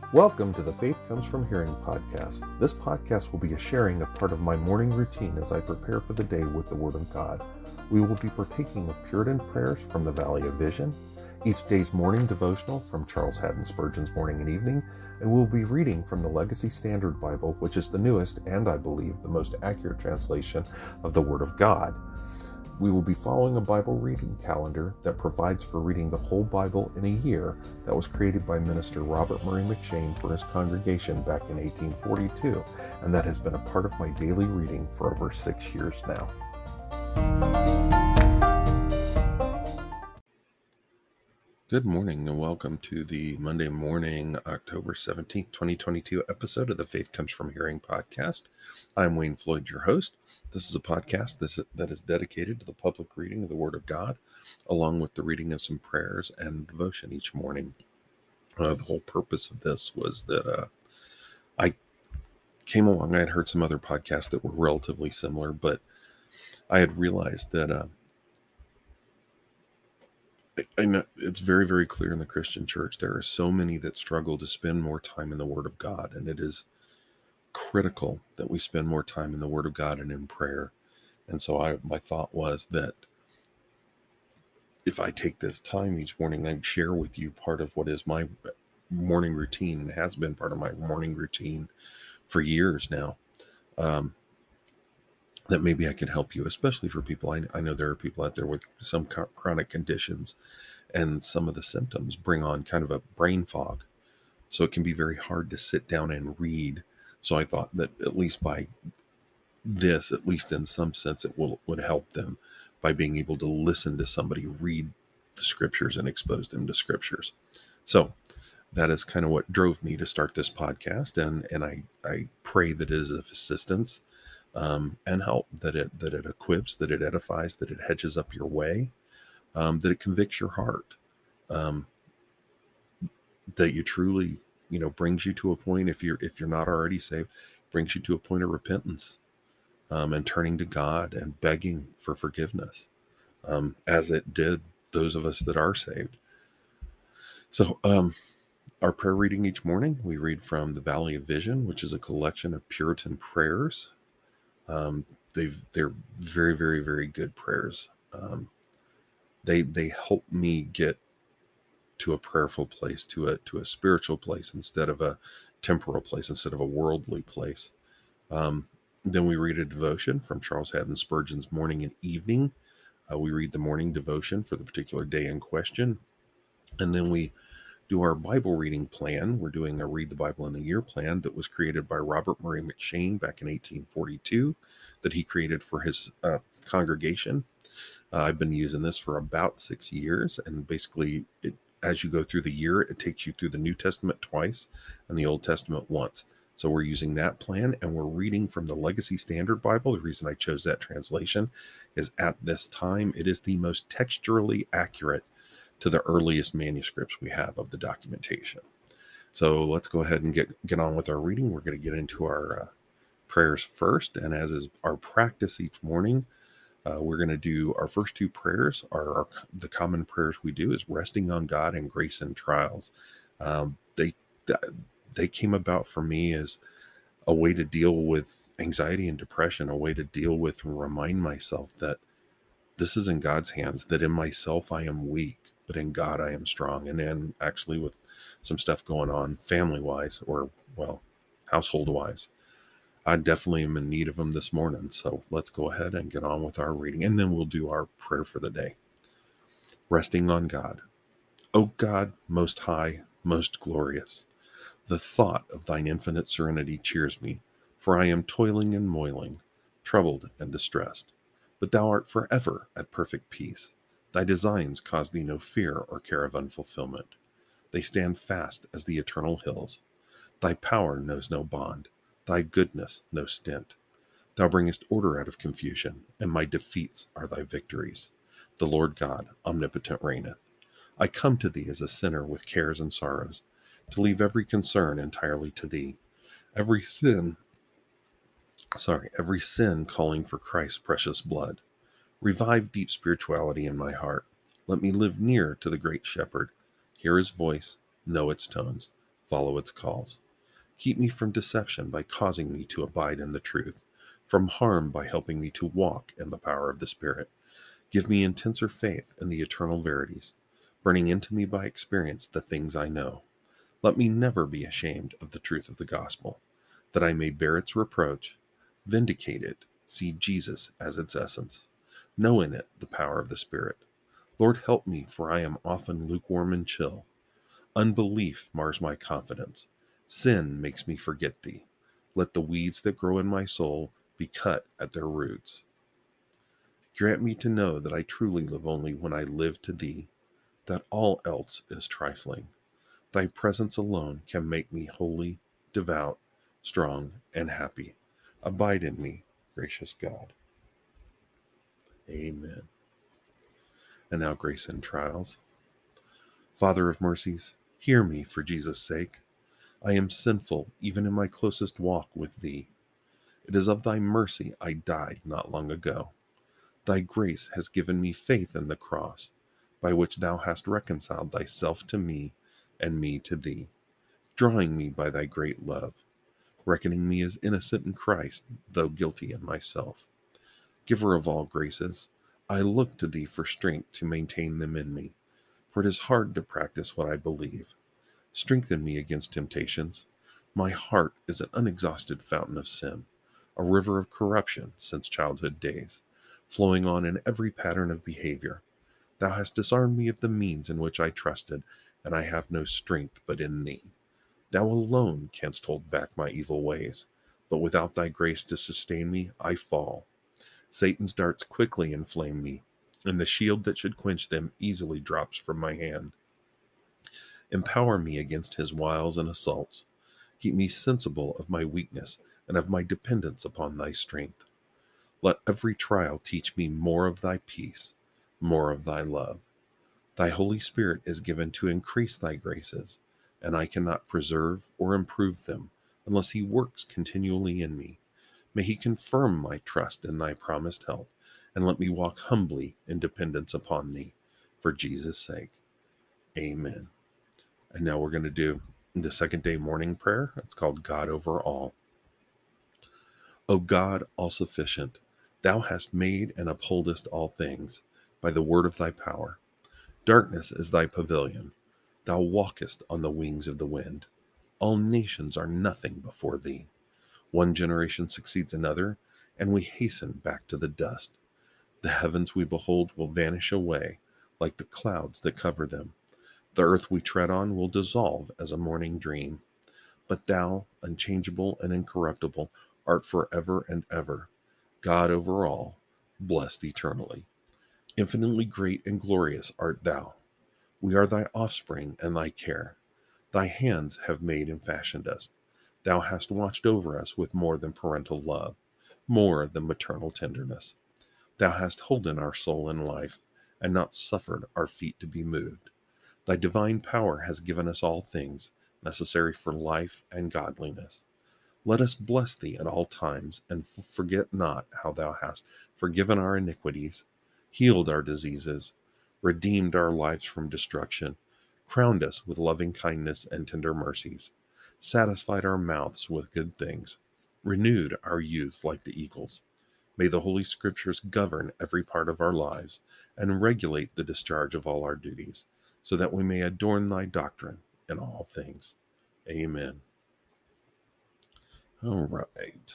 Welcome to the Faith Comes From Hearing podcast. This podcast will be a sharing of part of my morning routine as I prepare for the day with the Word of God. We will be partaking of Puritan prayers from the Valley of Vision, each day's morning devotional from Charles Haddon Spurgeon's Morning and Evening, and we'll be reading from the Legacy Standard Bible, which is the newest and, I believe, the most accurate translation of the Word of God. We will be following a Bible reading calendar that provides for reading the whole Bible in a year that was created by Minister Robert Murray McCheyne for his congregation back in 1842, and that has been a part of my daily reading for over 6 years now. Good morning and welcome to the Monday morning, October 17th, 2022 episode of the Faith Comes From Hearing podcast. I'm Wayne Floyd, your host. This is a podcast that is dedicated to the public reading of the Word of God, along with the reading of some prayers and devotion each morning. The whole purpose of this was that I came along, I had heard some other podcasts that were relatively similar, but I had realized that I know it's very, very clear in the Christian church. There are so many that struggle to spend more time in the Word of God, and it is critical that we spend more time in the Word of God and in prayer. And so my thought was that if I take this time each morning, I'd share with you part of what is my morning routine and has been part of my morning routine for years now. That maybe I could help you, especially for people. I know there are people out there with some chronic conditions, and some of the symptoms bring on kind of a brain fog. So it can be very hard to sit down and read. So I thought that at least by this, at least in some sense, it would help them by being able to listen to somebody read the scriptures and expose them to scriptures. So that is kind of what drove me to start this podcast. And I pray that it is of assistance and help, that it equips, that it edifies, that it hedges up your way, that it convicts your heart, that you truly, brings you to a point, if you're not already saved, brings you to a point of repentance, and turning to God and begging for forgiveness, as it did those of us that are saved. So, our prayer reading each morning, we read from the Valley of Vision, which is a collection of Puritan prayers. They're very, very, very good prayers. They help me get to a prayerful place, to a spiritual place instead of a temporal place, instead of a worldly place. Then we read a devotion from Charles Haddon Spurgeon's Morning and Evening. We read the morning devotion for the particular day in question. And then we do our Bible reading plan. We're doing a Read the Bible in a Year plan that was created by Robert Murray McCheyne back in 1842, that he created for his congregation. I've been using this for about 6 years, and basically, as you go through the year, it takes you through the New Testament twice and the Old Testament once. So we're using that plan, and we're reading from the Legacy Standard Bible. The reason I chose that translation is at this time, it is the most textually accurate to the earliest manuscripts we have of the documentation. So let's go ahead and get on with our reading. We're going to get into our prayers first, and as is our practice each morning, we're going to do our first two prayers. The common prayers we do is resting on God and grace in trials. They came about for me as a way to deal with anxiety and depression, a way to deal with and remind myself that this is in God's hands, that in myself I am weak, but in God I am strong. And then actually with some stuff going on family-wise, or, household-wise, I definitely am in need of them this morning. So let's go ahead and get on with our reading, and then we'll do our prayer for the day. Resting on God. O God, most high, most glorious, the thought of thine infinite serenity cheers me, for I am toiling and moiling, troubled and distressed. But thou art forever at perfect peace. Thy designs cause thee no fear or care of unfulfillment. They stand fast as the eternal hills. Thy power knows no bond, thy goodness no stint. Thou bringest order out of confusion, and my defeats are thy victories. The Lord God omnipotent reigneth. I come to thee as a sinner with cares and sorrows, to leave every concern entirely to thee. Every sin calling for Christ's precious blood. Revive deep spirituality in my heart. Let me live near to the great shepherd, hear his voice, know its tones, follow its calls. Keep me from deception by causing me to abide in the truth, from harm by helping me to walk in the power of the Spirit. Give me intenser faith in the eternal verities, burning into me by experience the things I know. Let me never be ashamed of the truth of the gospel, that I may bear its reproach, vindicate it, see Jesus as its essence, know in it the power of the Spirit. Lord, help me, for I am often lukewarm and chill. Unbelief mars my confidence. Sin makes me forget thee. Let the weeds that grow in my soul be cut at their roots. Grant me to know that I truly live only when I live to thee, that all else is trifling. Thy presence alone can make me holy, devout, strong, and happy. Abide in me, gracious God. Amen. And now, grace in trials. Father of mercies, hear me for Jesus' sake. I am sinful even in my closest walk with thee. It is of thy mercy I died not long ago. Thy grace has given me faith in the cross, by which thou hast reconciled thyself to me and me to thee, drawing me by thy great love, reckoning me as innocent in Christ, though guilty in myself. Giver of all graces, I look to thee for strength to maintain them in me, for it is hard to practice what I believe. Strengthen me against temptations. My heart is an unexhausted fountain of sin, a river of corruption since childhood days, flowing on in every pattern of behavior. Thou hast disarmed me of the means in which I trusted, and I have no strength but in thee. Thou alone canst hold back my evil ways, but without thy grace to sustain me, I fall. Satan's darts quickly inflame me, and the shield that should quench them easily drops from my hand. Empower me against his wiles and assaults. Keep me sensible of my weakness and of my dependence upon thy strength. Let every trial teach me more of thy peace, more of thy love. Thy Holy Spirit is given to increase thy graces, and I cannot preserve or improve them unless he works continually in me. May he confirm my trust in thy promised help, and let me walk humbly in dependence upon thee, for Jesus' sake. Amen. And now we're going to do the second day morning prayer. It's called God Over All. O God, all sufficient, thou hast made and upholdest all things by the word of thy power. Darkness is thy pavilion. Thou walkest on the wings of the wind. All nations are nothing before thee. One generation succeeds another, and we hasten back to the dust. The heavens we behold will vanish away, like the clouds that cover them. The earth we tread on will dissolve as a morning dream. But thou, unchangeable and incorruptible, art forever and ever. God over all, blessed eternally. Infinitely great and glorious art thou. We are thy offspring and thy care. Thy hands have made and fashioned us. Thou hast watched over us with more than parental love, more than maternal tenderness. Thou hast holden our soul in life, and not suffered our feet to be moved. Thy divine power has given us all things necessary for life and godliness. Let us bless thee at all times, and forget not how thou hast forgiven our iniquities, healed our diseases, redeemed our lives from destruction, crowned us with loving kindness and tender mercies, satisfied our mouths with good things, renewed our youth like the eagles. May the Holy Scriptures govern every part of our lives and regulate the discharge of all our duties, so that we may adorn thy doctrine in all things. Amen. All right.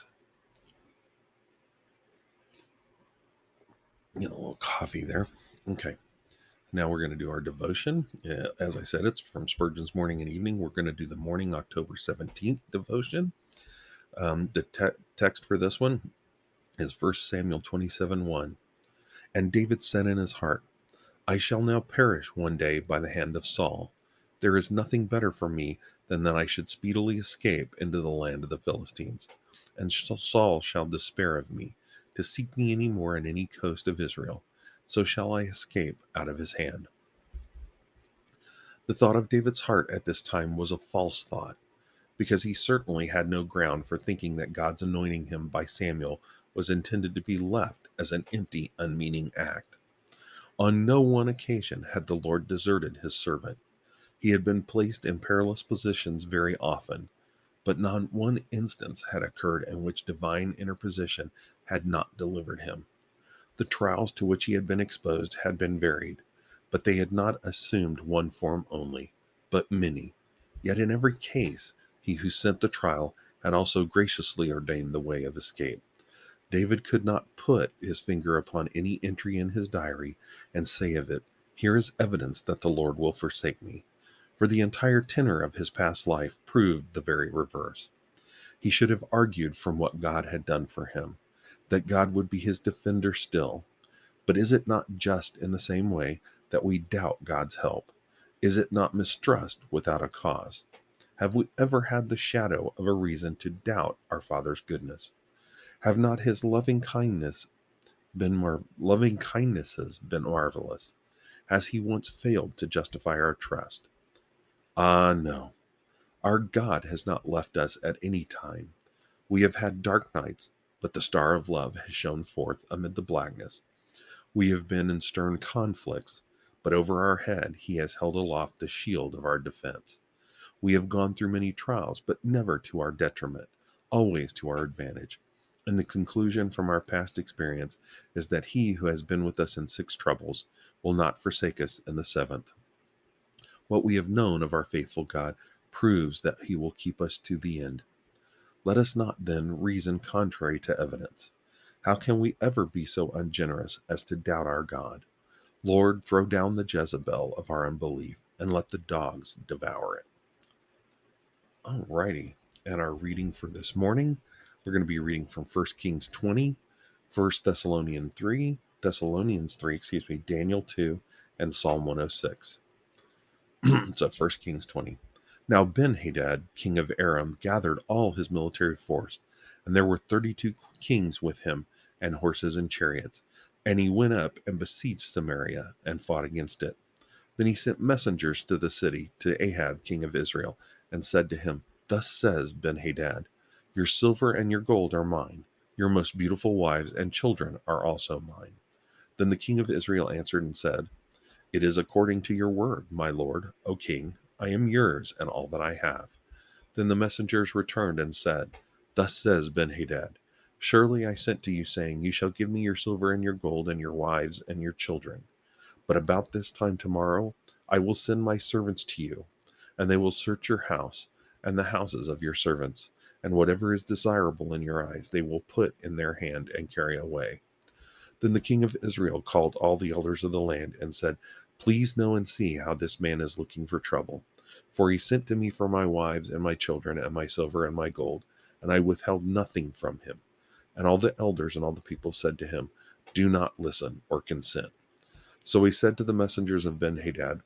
Get a little coffee there. Okay. Now we're going to do our devotion. As I said, it's from Spurgeon's Morning and Evening. We're going to do the morning October 17th devotion. The text for this one is 1 Samuel 27:1. And David said in his heart, I shall now perish one day by the hand of Saul. There is nothing better for me than that I should speedily escape into the land of the Philistines. And Saul shall despair of me, to seek me any more in any coast of Israel. So shall I escape out of his hand. The thought of David's heart at this time was a false thought, because he certainly had no ground for thinking that God's anointing him by Samuel was intended to be left as an empty, unmeaning act. On no one occasion had the Lord deserted his servant. He had been placed in perilous positions very often, but not one instance had occurred in which divine interposition had not delivered him. The trials to which he had been exposed had been varied, but they had not assumed one form only, but many. Yet in every case, he who sent the trial had also graciously ordained the way of escape. David could not put his finger upon any entry in his diary and say of it, "Here is evidence that the Lord will forsake me," for the entire tenor of his past life proved the very reverse. He should have argued from what God had done for him, that God would be his defender still. But is it not just in the same way that we doubt God's help? Is it not mistrust without a cause? Have we ever had the shadow of a reason to doubt our Father's goodness? Have not his loving kindnesses been marvelous? Has he once failed to justify our trust? Ah, no. Our God has not left us at any time. We have had dark nights, but the star of love has shone forth amid the blackness. We have been in stern conflicts, but over our head he has held aloft the shield of our defense. We have gone through many trials, but never to our detriment, always to our advantage. And the conclusion from our past experience is that he who has been with us in 6 troubles will not forsake us in the 7th. What we have known of our faithful God proves that he will keep us to the end. Let us not then reason contrary to evidence. How can we ever be so ungenerous as to doubt our God? Lord, throw down the Jezebel of our unbelief and let the dogs devour it. Alrighty, and our reading for this morning, we're going to be reading from 1 Kings 20, 1 Thessalonians 3, Daniel 2, and Psalm 106. So 1 Kings 20. Now Ben-Hadad, king of Aram, gathered all his military force, and there were 32 kings with him, and horses and chariots. And he went up and besieged Samaria, and fought against it. Then he sent messengers to the city, to Ahab, king of Israel, and said to him, "Thus says Ben-Hadad, your silver and your gold are mine. Your most beautiful wives and children are also mine." Then the king of Israel answered and said, "It is according to your word, my lord, O king. I am yours and all that I have." Then the messengers returned and said, "Thus says Ben-Hadad, surely I sent to you, saying, you shall give me your silver and your gold and your wives and your children. But about this time tomorrow I will send my servants to you, and they will search your house and the houses of your servants, and whatever is desirable in your eyes they will put in their hand and carry away." Then the king of Israel called all the elders of the land and said, "Please know and see how this man is looking for trouble. For he sent to me for my wives and my children and my silver and my gold, and I withheld nothing from him." And all the elders and all the people said to him, "Do not listen or consent." So he said to the messengers of Ben-Hadad,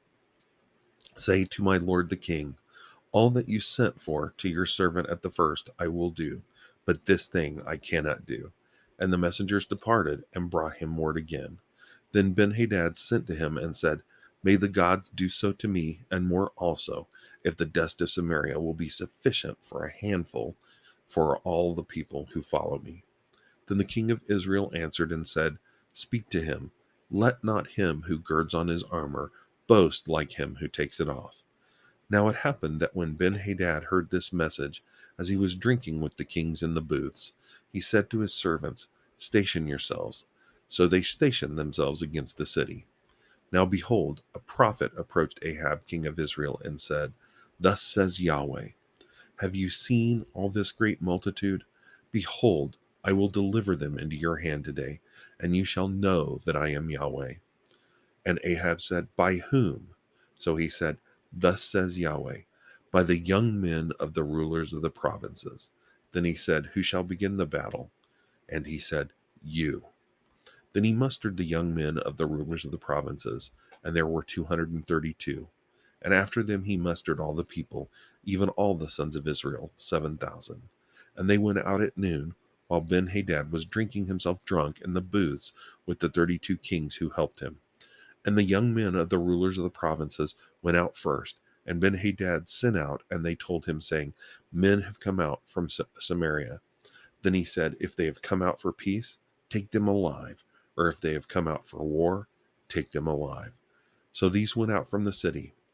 "Say to my lord the king, all that you sent for to your servant at the first I will do, but this thing I cannot do." And the messengers departed and brought him word again. Then Ben-Hadad sent to him and said, "May the gods do so to me, and more also, if the dust of Samaria will be sufficient for a handful for all the people who follow me." Then the king of Israel answered and said, "Speak to him. Let not him who girds on his armor boast like him who takes it off." Now it happened that when Ben-Hadad heard this message, as he was drinking with the kings in the booths, he said to his servants, "Station yourselves." So they stationed themselves against the city. Now behold, a prophet approached Ahab, king of Israel, and said, "Thus says Yahweh, have you seen all this great multitude? Behold, I will deliver them into your hand today, and you shall know that I am Yahweh." And Ahab said, "By whom?" So he said, "Thus says Yahweh, by the young men of the rulers of the provinces." Then he said, "Who shall begin the battle?" And he said, "You." Then he mustered the young men of the rulers of the provinces, and there were 232. And after them he mustered all the people, even all the sons of Israel, 7,000. And they went out at noon, while Ben-Hadad was drinking himself drunk in the booths with the 32 kings who helped him. And the young men of the rulers of the provinces went out first, and Ben-Hadad sent out, and they told him, saying, "Men have come out from Samaria." Then he said, "If they have come out for peace, take them alive, or if they have come out for war, take them alive." So these went out from the city.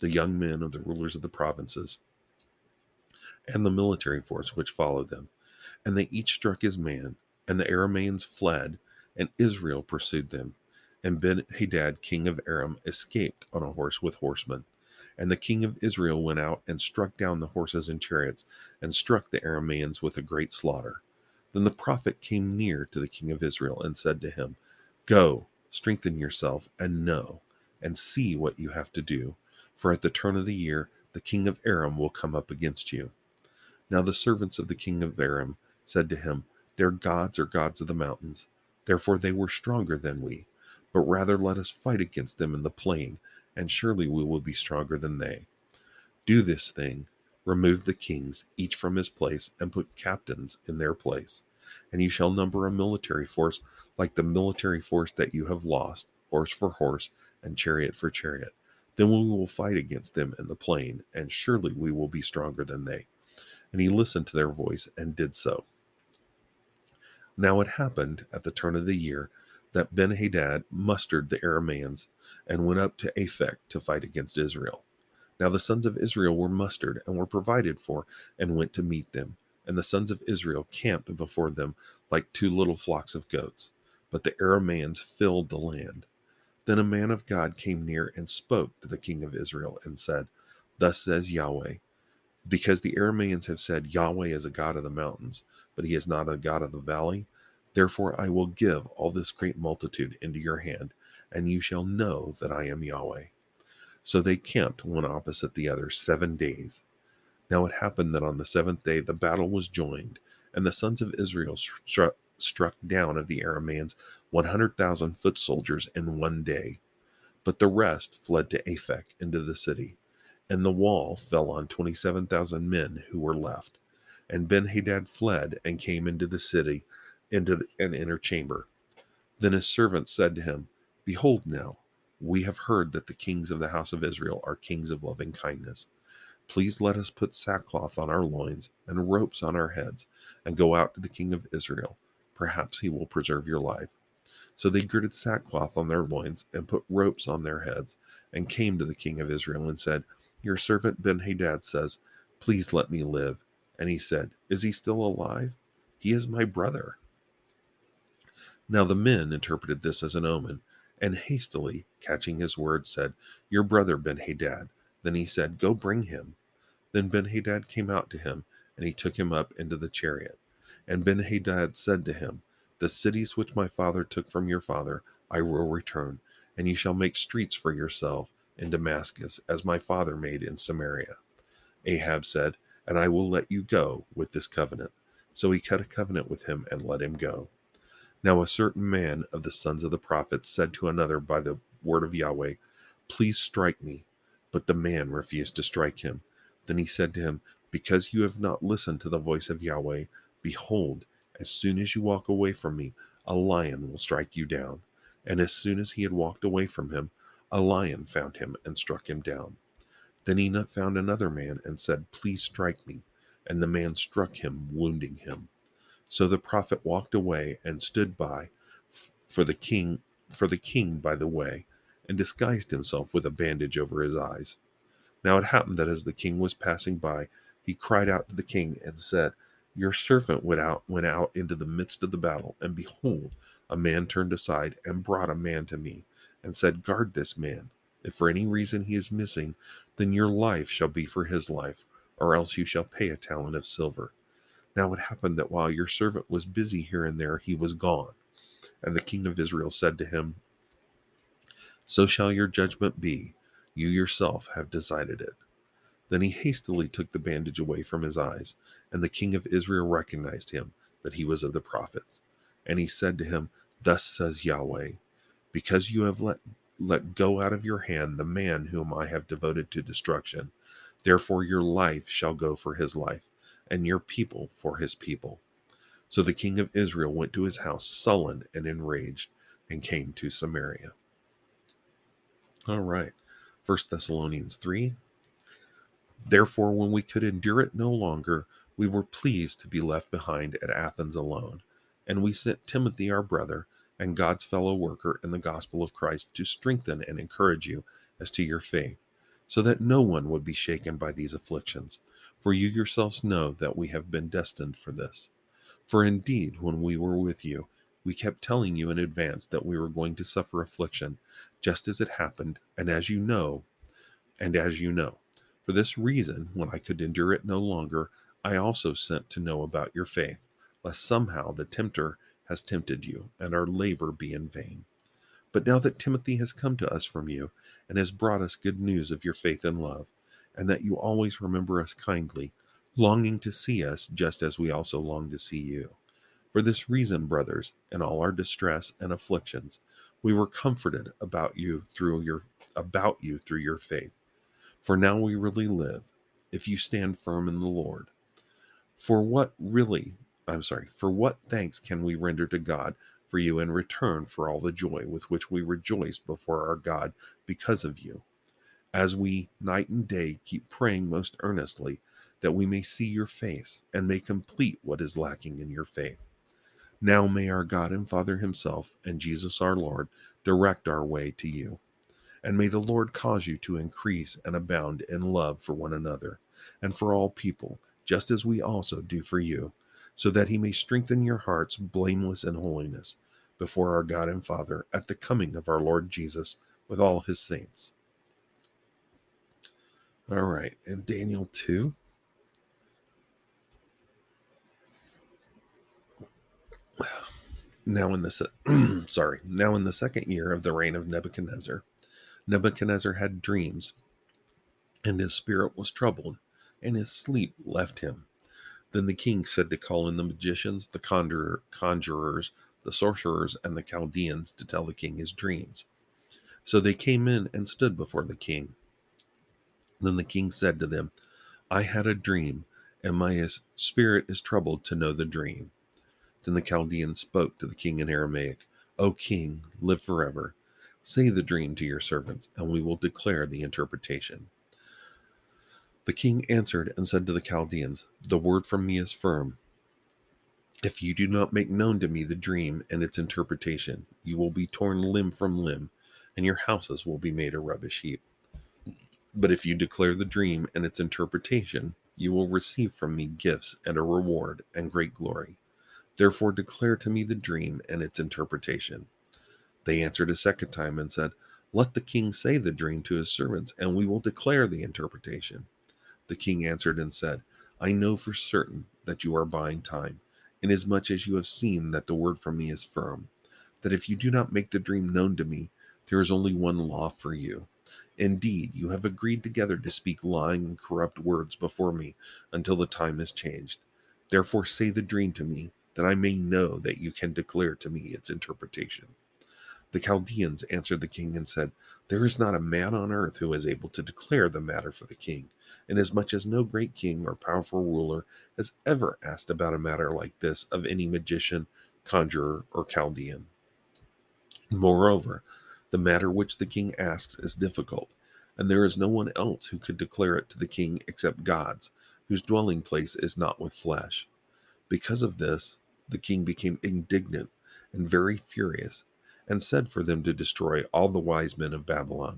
the young men of the rulers of the provinces, and the military force which followed them. And they each struck his man, and the Arameans fled, and Israel pursued them. And Ben-Hadad, king of Aram, escaped on a horse with horsemen. And the king of Israel went out and struck down the horses and chariots, and struck the Arameans with a great slaughter. Then the prophet came near to the king of Israel and said to him, Go, strengthen yourself, and know, and see what you have to do, for at the turn of the year the king of Aram will come up against you. Now the servants of the king of Aram said to him, Their gods are gods of the mountains, therefore they were stronger than we. But rather let us fight against them in the plain, and surely we will be stronger than they. Do this thing, remove the kings, each from his place, and put captains in their place. And you shall number a military force like the military force that you have lost, horse for horse, and chariot for chariot. Then we will fight against them in the plain, and surely we will be stronger than they. And he listened to their voice and did so. Now it happened at the turn of the year that Ben-Hadad mustered the Arameans and went up to Aphek to fight against Israel. Now the sons of Israel were mustered and were provided for and went to meet them. And the sons of Israel camped before them like two little flocks of goats. But the Arameans filled the land. Then a man of God came near and spoke to the king of Israel and said, Thus says Yahweh, because the Arameans have said, Yahweh is a God of the mountains, but he is not a God of the valley. Therefore I will give all this great multitude into your hand, and you shall know that I am Yahweh. So they camped one opposite the other 7 days. Now it happened that on the 7th day the battle was joined, and the sons of Israel struck down of the Arameans 100,000 foot soldiers in 1 day. But the rest fled to Aphek into the city. And the wall fell on 27,000 men who were left. And Ben-Hadad fled and came into the city, into an inner chamber. Then his servants said to him, Behold now, we have heard that the kings of the house of Israel are kings of loving kindness. Please let us put sackcloth on our loins and ropes on our heads, and go out to the king of Israel. Perhaps he will preserve your life. So they girded sackcloth on their loins and put ropes on their heads, and came to the king of Israel and said, Your servant Ben-Hadad says, Please let me live. And he said, Is he still alive? He is my brother. Now the men interpreted this as an omen, and hastily, catching his word, said, Your brother Ben-Hadad. Then he said, Go bring him. Then Ben-Hadad came out to him, and he took him up into the chariot. And Ben-Hadad said to him, The cities which my father took from your father I will return, and you shall make streets for yourself in Damascus, as my father made in Samaria. Ahab said, And I will let you go with this covenant. So he cut a covenant with him and let him go. Now a certain man of the sons of the prophets said to another by the word of Yahweh, Please strike me. But the man refused to strike him. Then he said to him, Because you have not listened to the voice of Yahweh, behold, as soon as you walk away from me, a lion will strike you down. And as soon as he had walked away from him, a lion found him and struck him down. Then he found another man and said, Please strike me. And the man struck him, wounding him. So the prophet walked away and stood by for the king by the way, and disguised himself with a bandage over his eyes. Now it happened that as the king was passing by, he cried out to the king and said, Your servant went out into the midst of the battle, and behold, a man turned aside and brought a man to me, and said, Guard this man. If for any reason he is missing, then your life shall be for his life, or else you shall pay a talent of silver. Now it happened that while your servant was busy here and there, he was gone. And the king of Israel said to him, So shall your judgment be. You yourself have decided it. Then he hastily took the bandage away from his eyes, and the king of Israel recognized him, that he was of the prophets. And he said to him, Thus says Yahweh, Because you have let go out of your hand the man whom I have devoted to destruction, therefore your life shall go for his life, and your people for his people. So the king of Israel went to his house sullen and enraged, and came to Samaria. All right, 1 Thessalonians 3. Therefore, when we could endure it no longer, we were pleased to be left behind at Athens alone. And we sent Timothy our brother, and God's fellow worker in the gospel of Christ, to strengthen and encourage you as to your faith, so that no one would be shaken by these afflictions. For you yourselves know that we have been destined for this. For indeed, when we were with you, we kept telling you in advance that we were going to suffer affliction, just as it happened, and as you know. For this reason, when I could endure it no longer, I also sent to know about your faith, lest somehow the tempter has tempted you, and our labor be in vain. But now that Timothy has come to us from you, and has brought us good news of your faith and love, and that you always remember us kindly, longing to see us just as we also long to see you. For this reason, brothers, in all our distress and afflictions, we were comforted about you through your faith. For now we really live, if you stand firm in the Lord. For what really, for what thanks can we render to God for you in return for all the joy with which we rejoice before our God because of you, as we night and day keep praying most earnestly that we may see your face and may complete what is lacking in your faith. Now may our God and Father himself and Jesus our Lord direct our way to you. And may the Lord cause you to increase and abound in love for one another and for all people, just as we also do for you, so that he may strengthen your hearts blameless in holiness before our God and Father at the coming of our Lord Jesus with all his saints. All right, and Daniel 2. Now in the now in the second year of the reign of Nebuchadnezzar, Nebuchadnezzar had dreams, and his spirit was troubled, and his sleep left him. Then the king said to call in the magicians, the conjurers, the sorcerers, and the Chaldeans to tell the king his dreams. So they came in and stood before the king. Then the king said to them, I had a dream, and my spirit is troubled to know the dream. Then the Chaldeans spoke to the king in Aramaic, O king, live forever. Say the dream to your servants, and we will declare the interpretation. The king answered and said to the Chaldeans, The word from me is firm. If you do not make known to me the dream and its interpretation, you will be torn limb from limb, and your houses will be made a rubbish heap. But if you declare the dream and its interpretation, you will receive from me gifts and a reward and great glory. Therefore declare to me the dream and its interpretation. They answered a second time and said, Let the king say the dream to his servants, and we will declare the interpretation. The king answered and said, I know for certain that you are buying time, inasmuch as you have seen that the word from me is firm, that if you do not make the dream known to me, there is only one law for you. Indeed, you have agreed together to speak lying and corrupt words before me until the time is changed. Therefore say the dream to me, that I may know that you can declare to me its interpretation. The Chaldeans answered the king and said, There is not a man on earth who is able to declare the matter for the king, inasmuch as no great king or powerful ruler has ever asked about a matter like this of any magician, conjurer, or Chaldean. Moreover, the matter which the king asks is difficult, and there is no one else who could declare it to the king except God's, whose dwelling place is not with flesh. Because of this, the king became indignant and very furious, and said for them to destroy all the wise men of Babylon.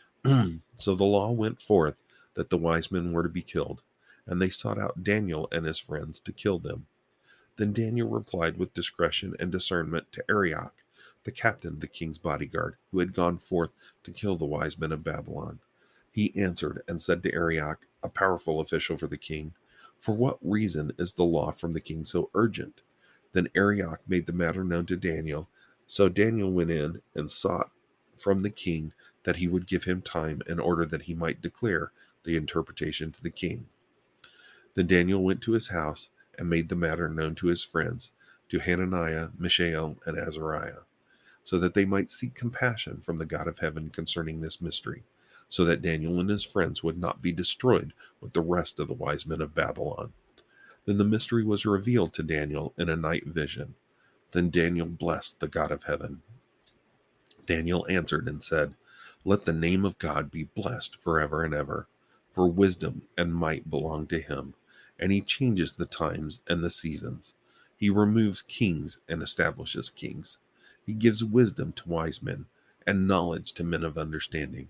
So the law went forth that the wise men were to be killed, and they sought out Daniel and his friends to kill them. Then Daniel replied with discretion and discernment to Arioch, the captain of the king's bodyguard, who had gone forth to kill the wise men of Babylon. He answered and said to Arioch, a powerful official for the king, For what reason is the law from the king so urgent? Then Arioch made the matter known to Daniel. So Daniel went in and sought from the king that he would give him time in order that he might declare the interpretation to the king. Then Daniel went to his house and made the matter known to his friends, to Hananiah, Mishael, and Azariah, so that they might seek compassion from the God of heaven concerning this mystery, so that Daniel and his friends would not be destroyed with the rest of the wise men of Babylon. Then the mystery was revealed to Daniel in a night vision. Then Daniel blessed the God of heaven. Daniel answered and said, Let the name of God be blessed forever and ever, for wisdom and might belong to him, and he changes the times and the seasons. He removes kings and establishes kings. He gives wisdom to wise men, and knowledge to men of understanding.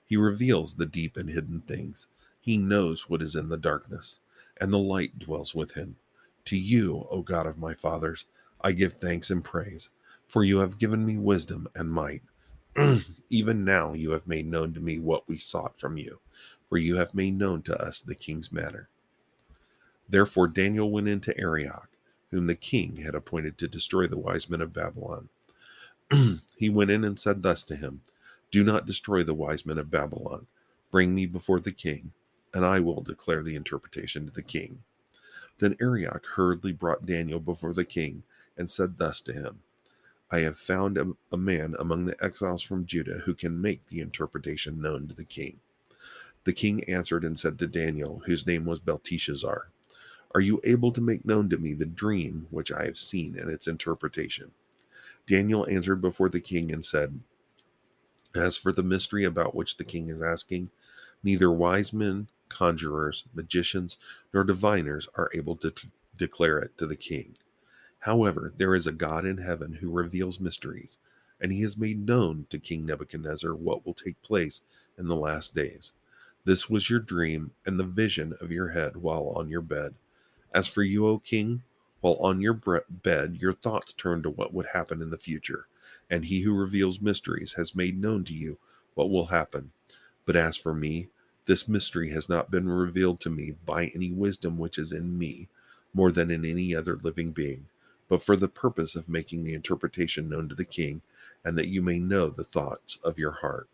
He reveals the deep and hidden things. He knows what is in the darkness, and the light dwells with him. To you, O God of my fathers, I give thanks and praise, for you have given me wisdom and might. Even now you have made known to me what we sought from you, for you have made known to us the king's matter. Therefore Daniel went into Arioch, whom the king had appointed to destroy the wise men of Babylon. He went in and said thus to him, Do not destroy the wise men of Babylon. Bring me before the king, and I will declare the interpretation to the king. Then Arioch hurriedly brought Daniel before the king, and said thus to him, I have found a man among the exiles from Judah who can make the interpretation known to the king. The king answered and said to Daniel, whose name was Belteshazzar, Are you able to make known to me the dream which I have seen and its interpretation? Daniel answered before the king and said, As for the mystery about which the king is asking, neither wise men, conjurers, magicians, nor diviners are able to declare it to the king. However, there is a God in heaven who reveals mysteries, and he has made known to King Nebuchadnezzar what will take place in the last days. This was your dream and the vision of your head while on your bed. As for you, O king, while on your bed, your thoughts turn to what would happen in the future, and he who reveals mysteries has made known to you what will happen. But as for me, this mystery has not been revealed to me by any wisdom which is in me, more than in any other living being, but for the purpose of making the interpretation known to the king, and that you may know the thoughts of your heart.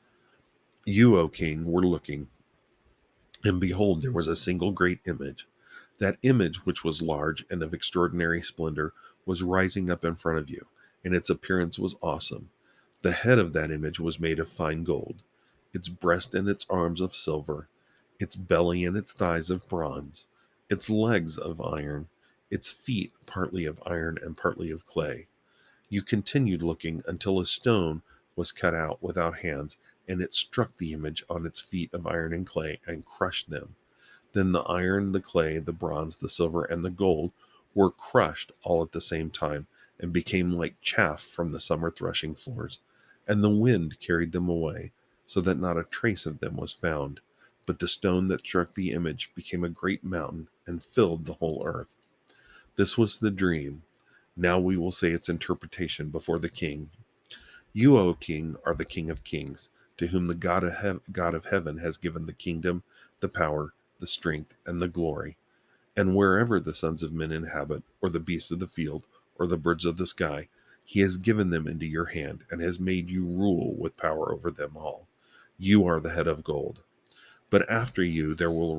You, O king, were looking, and behold, there was a single great image. That image, which was large and of extraordinary splendor, was rising up in front of you, and its appearance was awesome. The head of that image was made of fine gold, its breast and its arms of silver, its belly and its thighs of bronze, its legs of iron, its feet partly of iron and partly of clay. You continued looking until a stone was cut out without hands, and it struck the image on its feet of iron and clay and crushed them. Then the iron, the clay, the bronze, the silver, and the gold were crushed all at the same time, and became like chaff from the summer threshing floors. And the wind carried them away, so that not a trace of them was found. But the stone that struck the image became a great mountain and filled the whole earth. This was the dream. Now we will say its interpretation before the king. You, O king, are the King of kings, to whom the God of heaven has given the kingdom, the power, the strength, and the glory. And wherever the sons of men inhabit, or the beasts of the field, or the birds of the sky, he has given them into your hand, and has made you rule with power over them all. You are the head of gold. But after you there will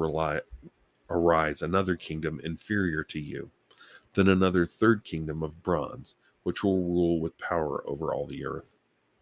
arise another kingdom inferior to you, then another third kingdom of bronze, which will rule with power over all the earth.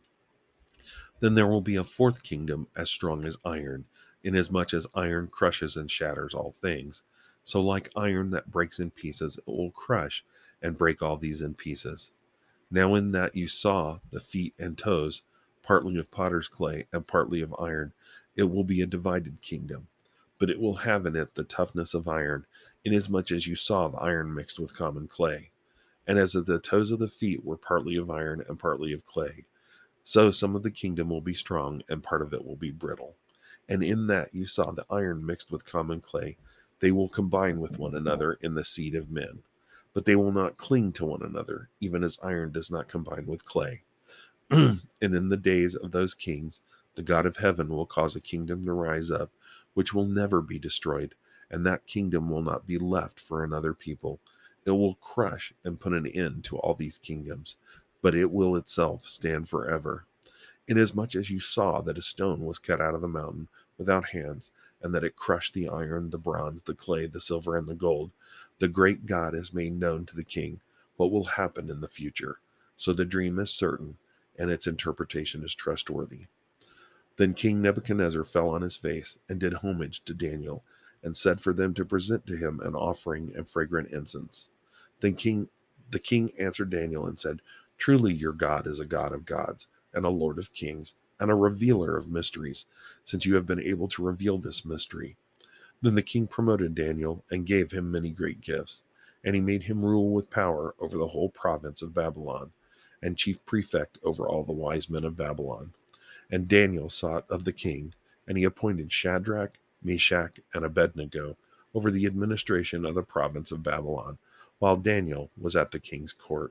Then there will be a fourth kingdom as strong as iron, inasmuch as iron crushes and shatters all things. So like iron that breaks in pieces, it will crush and break all these in pieces. Now in that you saw the feet and toes, partly of potter's clay and partly of iron, it will be a divided kingdom. But it will have in it the toughness of iron, inasmuch as you saw the iron mixed with common clay. And as the toes of the feet were partly of iron and partly of clay, so some of the kingdom will be strong, and part of it will be brittle. And in that you saw the iron mixed with common clay, they will combine with one another in the seed of men. But they will not cling to one another, even as iron does not combine with clay. And in the days of those kings, the God of heaven will cause a kingdom to rise up, which will never be destroyed, and that kingdom will not be left for another people. It will crush and put an end to all these kingdoms, but it will itself stand forever. Inasmuch as you saw that a stone was cut out of the mountain without hands, and that it crushed the iron, the bronze, the clay, the silver, and the gold, the great God has made known to the king what will happen in the future. So the dream is certain, and its interpretation is trustworthy. Then King Nebuchadnezzar fell on his face and did homage to Daniel, and said for them to present to him an offering and fragrant incense. Then the king answered Daniel and said, Truly your God is a God of gods, and a Lord of kings, and a revealer of mysteries, since you have been able to reveal this mystery. Then the king promoted Daniel and gave him many great gifts, and he made him rule with power over the whole province of Babylon, and chief prefect over all the wise men of Babylon. And Daniel sought of the king, and he appointed Shadrach, Meshach, and Abednego over the administration of the province of Babylon, while Daniel was at the king's court.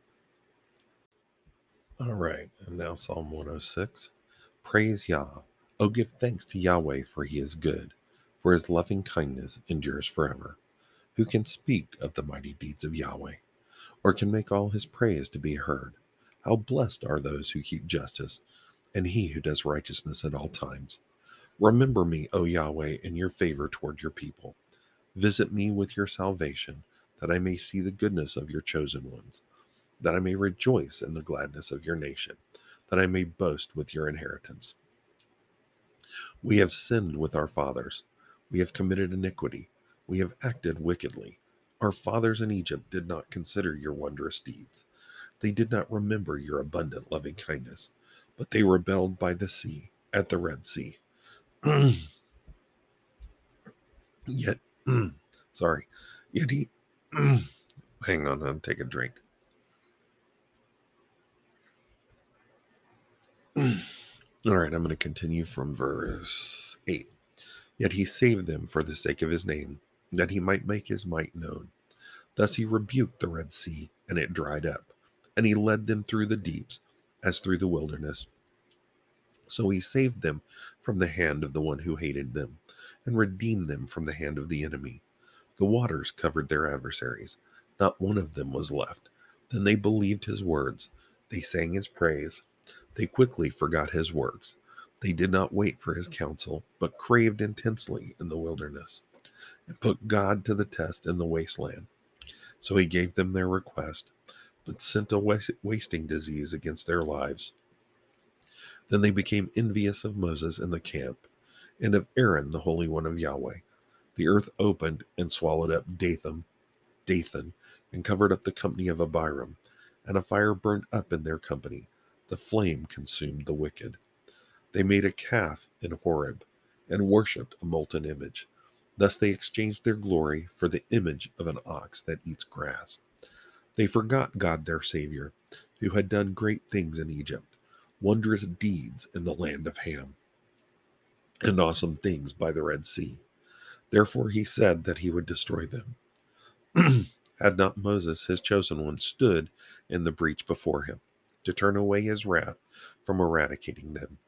All right, and now Psalm 106. Praise Yah. Oh, give thanks to Yahweh, for he is good, for his loving kindness endures forever. Who can speak of the mighty deeds of Yahweh, or can make all his praise to be heard? How blessed are those who keep justice, and he who does righteousness at all times. Remember me, O Yahweh, in your favor toward your people. Visit me with your salvation, that I may see the goodness of your chosen ones, that I may rejoice in the gladness of your nation, that I may boast with your inheritance. We have sinned with our fathers. We have committed iniquity. We have acted wickedly. Our fathers in Egypt did not consider your wondrous deeds. They did not remember your abundant loving kindness, but they rebelled by the sea, at the Red Sea. Yet, sorry, yet he, hang on, I'll take a drink. All right, I'm going to continue from verse 8. Yet he saved them for the sake of his name, that he might make his might known. Thus he rebuked the Red Sea, and it dried up, and he led them through the deeps, as through the wilderness. So he saved them from the hand of the one who hated them, and redeemed them from the hand of the enemy. The waters covered their adversaries. Not one of them was left. Then they believed his words. They sang his praise. They quickly forgot his works. They did not wait for his counsel, but craved intensely in the wilderness, and put God to the test in the wasteland. So he gave them their request, but sent a wasting disease against their lives. Then they became envious of Moses in the camp, and of Aaron, the Holy One of Yahweh. The earth opened and swallowed up Dathan, and covered up the company of Abiram, and a fire burned up in their company. The flame consumed the wicked. They made a calf in Horeb, and worshipped a molten image. Thus they exchanged their glory for the image of an ox that eats grass. They forgot God their Savior, who had done great things in Egypt, wondrous deeds in the land of Ham, and awesome things by the Red Sea. Therefore he said that he would destroy them. Had not Moses, his chosen one, stood in the breach before him, to turn away his wrath from eradicating them.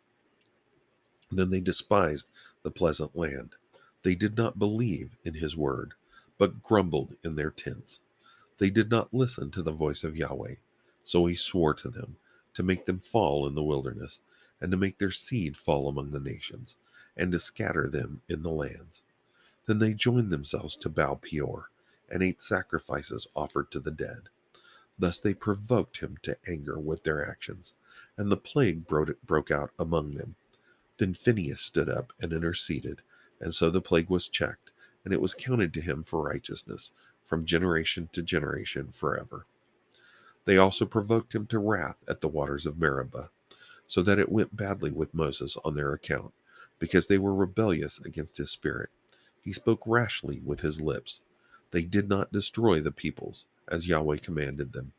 Then they despised the pleasant land. They did not believe in his word, but grumbled in their tents. They did not listen to the voice of Yahweh. So he swore to them to make them fall in the wilderness, and to make their seed fall among the nations, and to scatter them in the lands. Then they joined themselves to Baal Peor, and ate sacrifices offered to the dead. Thus they provoked him to anger with their actions, and the plague broke out among them. Then Phinehas stood up and interceded, and so the plague was checked, and it was counted to him for righteousness, from generation to generation forever. They also provoked him to wrath at the waters of Meribah, so that it went badly with Moses on their account, because they were rebellious against his spirit. He spoke rashly with his lips. They did not destroy the peoples, as Yahweh commanded them,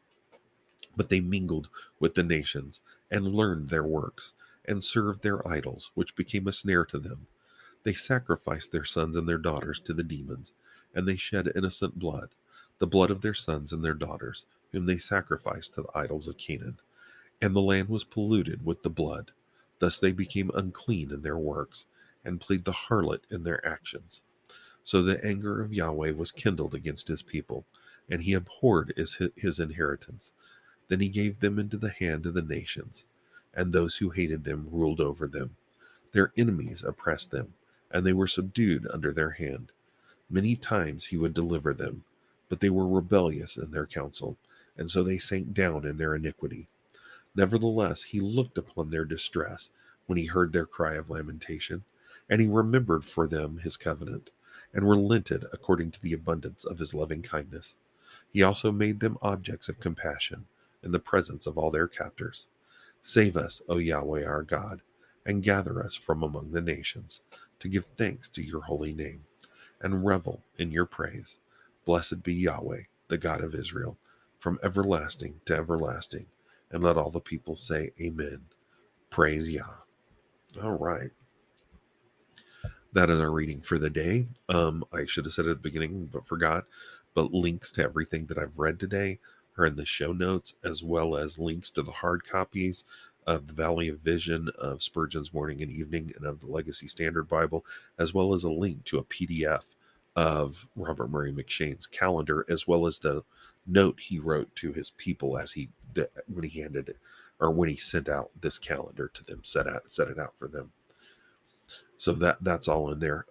but they mingled with the nations, and learned their works, and served their idols, which became a snare to them. They sacrificed their sons and their daughters to the demons, and they shed innocent blood, the blood of their sons and their daughters, whom they sacrificed to the idols of Canaan. And the land was polluted with the blood. Thus they became unclean in their works, and played the harlot in their actions. So the anger of Yahweh was kindled against his people, and he abhorred his inheritance. Then he gave them into the hand of the nations, and those who hated them ruled over them. Their enemies oppressed them, and they were subdued under their hand. Many times he would deliver them, but they were rebellious in their counsel, and so they sank down in their iniquity. Nevertheless, he looked upon their distress when he heard their cry of lamentation, and he remembered for them his covenant, and relented according to the abundance of his loving kindness. He also made them objects of compassion in the presence of all their captors. Save us, O Yahweh our God, and gather us from among the nations, to give thanks to your holy name, and revel in your praise. Blessed be Yahweh, the God of Israel, from everlasting to everlasting. And let all the people say, Amen. Praise Yah. All right. That is our reading for the day. I should have said it at the beginning, but forgot. But links to everything that I've read today are in the show notes, as well as links to the hard copies of the Valley of Vision, of Spurgeon's Morning and Evening, and of the Legacy Standard Bible, as well as a link to a PDF of Robert Murray McShane's calendar, as well as the note he wrote to his people as when he handed it, or when he sent out this calendar to them, set it out for them. So that's all in there.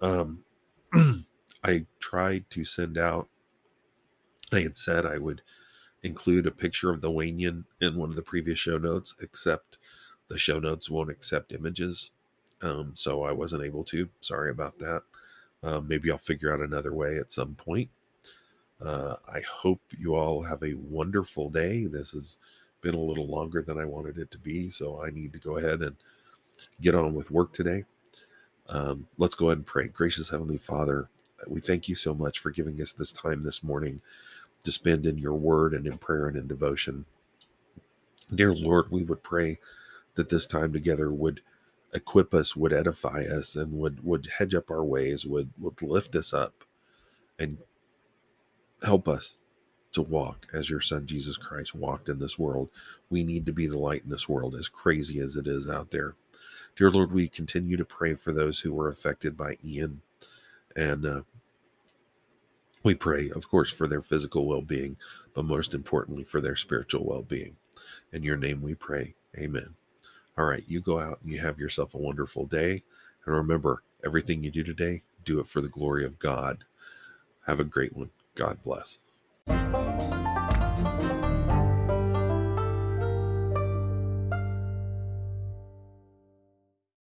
I tried to send out, I had said I would include a picture of the Wanian in one of the previous show notes, except the show notes won't accept images. So I wasn't able to. Sorry about that. Maybe I'll figure out another way at some point. I hope you all have a wonderful day. This has been a little longer than I wanted it to be, so I need to go ahead and get on with work today. Let's go ahead and pray. Gracious Heavenly Father, we thank you so much for giving us this time this morning to spend in your word and in prayer and in devotion. Dear Lord, we would pray that this time together would equip us, would edify us, and would hedge up our ways, would lift us up and help us to walk as your Son Jesus Christ walked in this world. We need to be the light in this world, as crazy as it is out there. Dear Lord, we continue to pray for those who were affected by Ian, and we pray, of course, for their physical well-being, but most importantly, for their spiritual well-being. In your name we pray. Amen. All right, you go out and you have yourself a wonderful day. And remember, everything you do today, do it for the glory of God. Have a great one. God bless.